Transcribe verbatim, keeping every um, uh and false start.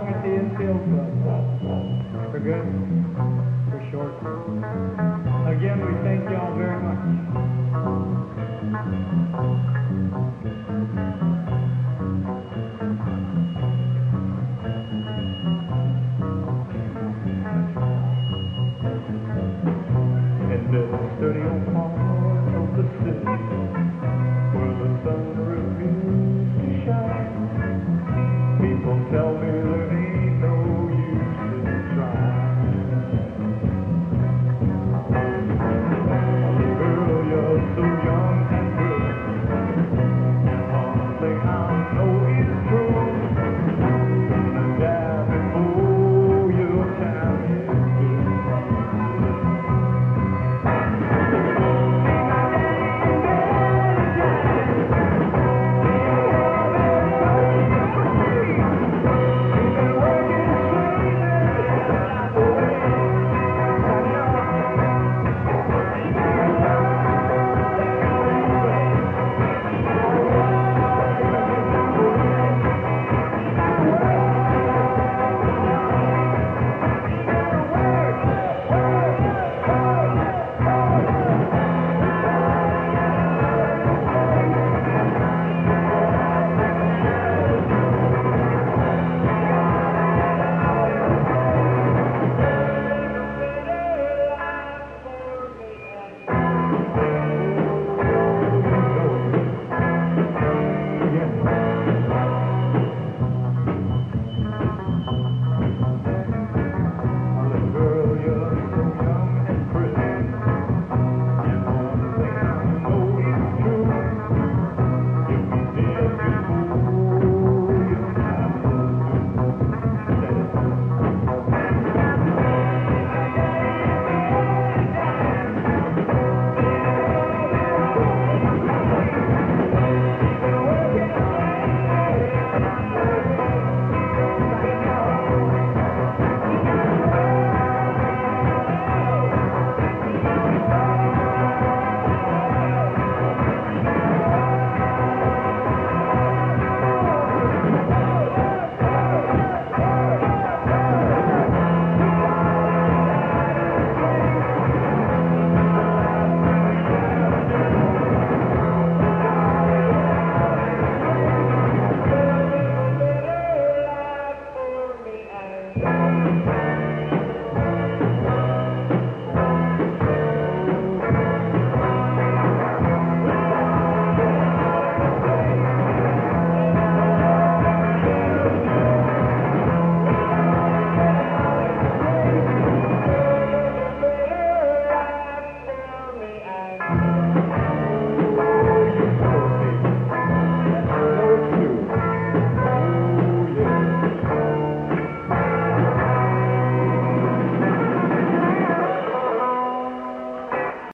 at the Infield Club. We're good? We're short. Again, we thank you all very much. In the sturdy old part of the city where the sun refused to shine, people tell me there ain't no use in trying. Girl, you're so young and pretty, and one thing I know is true, gonna die before your time is through. Thank you.